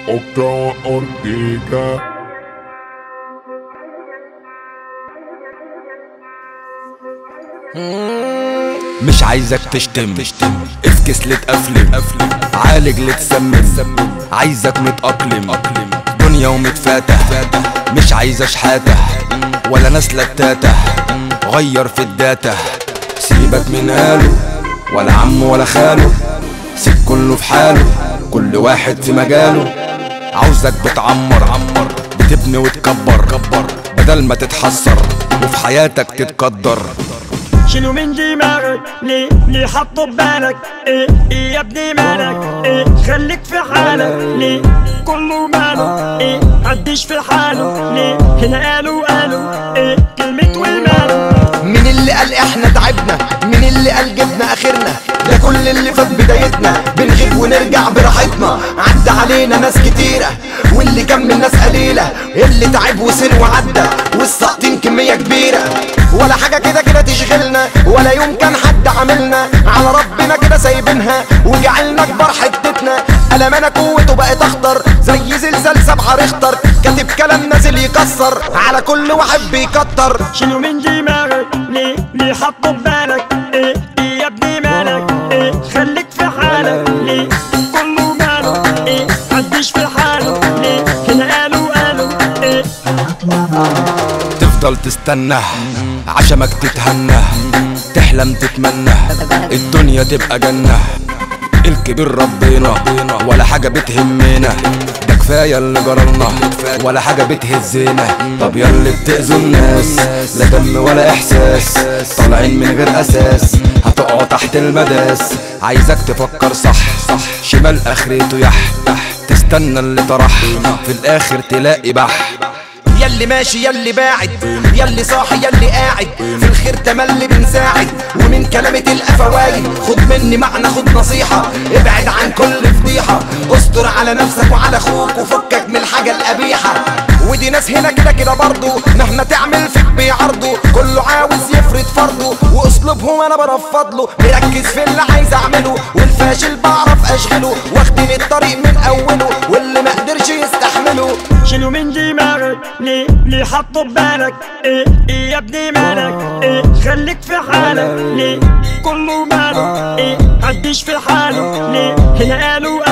Octava Ortega. مش عايزك تشتم افكس لتقفلم عالج لتسمم عايزك متأقلم دنيا ومتفاتح مش عايزة شحاتة ولا ناس لتاتة غير في الداتا سيبك من قاله ولا عمه ولا خاله سيب كله في حاله كل واحد في مجاله عاوزك بتعمر بتبني وتكبر بدل ما تتحسر وفي حياتك تتقدر. شيلوا من دماغك ليه حطوا ببالك ايه يا ابني مالك خليك في حالك ليه كله ماله عديش في حاله ليه هنا قالوا كلمة وماله. مين اللي قال احنا تعبنا؟ مين اللي قال جبنا اخرنا؟ ده كل اللي فات بدايتنا بنغيب ونرجع براحتنا. عدى علينا ناس كتيرة واللي كان من ناس قليلة اللي تعب وسر وعدى والساقطين كمية كبيرة ولا حاجة كده تشغلنا ولا يوم كان حد عاملنا على ربنا كده سايبينها وجعلنا كبار حتتنا. ألمانة قوته بقت أخطر زي زلزال 7 ريختر كاتب كلام نازل يكسر على كل واحد بيكتر. شيلوا من دماغك ليه حطوا ببالك ايه يا ابني مالك خليك في حالك ليه كله ماله عديش في حاله ليه هنا قالوا تفضل تستنى عشمك تتهنى تحلم تتمنى الدنيا تبقى جنة الكبير ربنا ولا حاجة بتهمنا ده كفاية اللي جرالنا ولا حاجة بتهزنا. طب ياللي بتأذوا الناس لا دم ولا إحساس طالعين من غير أساس هتقعوا تحت المداس. عايزك تفكر صح شمال آخرته يح تستنى اللي طرح في الآخر تلاقي بح. ياللي ماشي ياللي باعد ياللي صاحي ياللي قاعد في الخير تملي بنساعد ومن كلامة القفوايد خد مني معنى خد نصيحة ابعد عن كل فضيحة استر على نفسك وعلى اخوك وفكك من الحاجة القبيحة. ودي ناس هنا كده برضو مهما تعمل فيك بيعرضوا كله عاوز يفرض فرضه واسلوبهم انا برفض له مركز في اللي عايز اعمله والفاشل بعرف اشغله واخدين الطريق من اوله واللي ما قدرش يستحمله. شيلوا من دماغك ليه حطوا ببالك ايه يا ابني مالك خليك في حالك ليه كله ماله عديش في حاله ليه هنا قالوا